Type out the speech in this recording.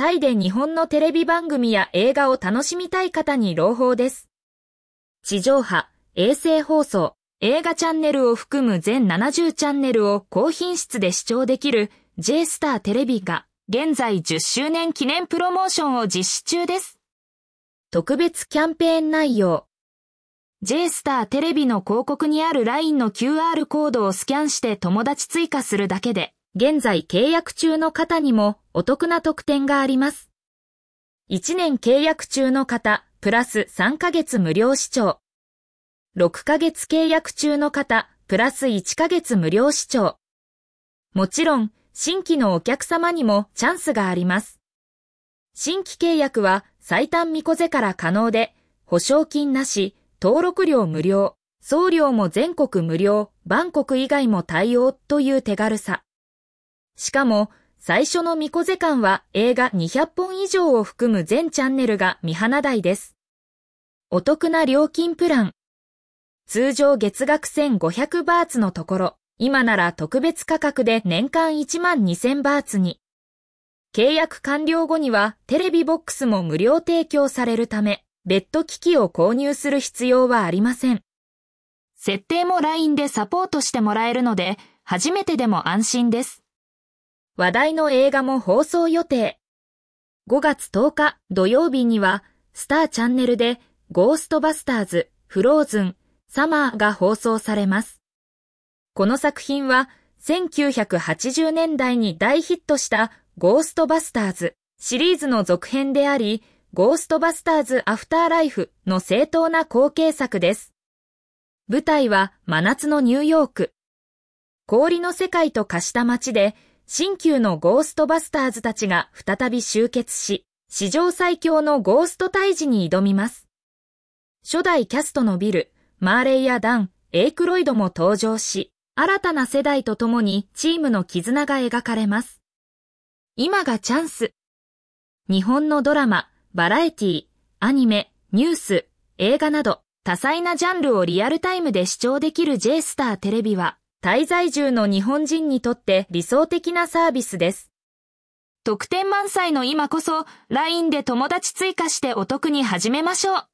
タイで日本のテレビ番組や映画を楽しみたい方に朗報です。地上波、衛星放送、映画チャンネルを含む全70チャンネルを高品質で視聴できる J スターテレビが現在10周年記念プロモーションを実施中です。特別キャンペーン内容。J スターテレビの広告にある LINE の QR コードをスキャンして友達追加するだけで、現在契約中の方にもお得な特典があります。1年契約中の方、プラス3ヶ月無料視聴。6ヶ月契約中の方、プラス1ヶ月無料視聴。もちろん、新規のお客様にもチャンスがあります。新規契約は最短みこぜから可能で、保証金なし、登録料無料、送料も全国無料、バンコク以外も対応という手軽さ。しかも、最初のみこぜ間は映画200本以上を含む全チャンネルが見放題です。お得な料金プラン。通常月額1500バーツのところ、今なら特別価格で年間12000バーツに。契約完了後にはテレビボックスも無料提供されるため、別途機器を購入する必要はありません。設定も LINE でサポートしてもらえるので、初めてでも安心です。話題の映画も放送予定。5月10日土曜日には、スターチャンネルでゴーストバスターズ、フローズン、サマーが放送されます。この作品は1980年代に大ヒットしたゴーストバスターズシリーズの続編であり、ゴーストバスターズアフターライフの正当な後継作です。舞台は真夏のニューヨーク。氷の世界と化した街で、新旧のゴーストバスターズたちが再び集結し、史上最強のゴースト退治に挑みます。初代キャストのビル、マーレイやダン、エイクロイドも登場し、新たな世代とともにチームの絆が描かれます。今がチャンス。日本のドラマ、バラエティ、アニメ、ニュース、映画など多彩なジャンルをリアルタイムで視聴できる J スターテレビは、タイ在住の日本人にとって理想的なサービスです。特典満載の今こそ LINE で友達追加してお得に始めましょう。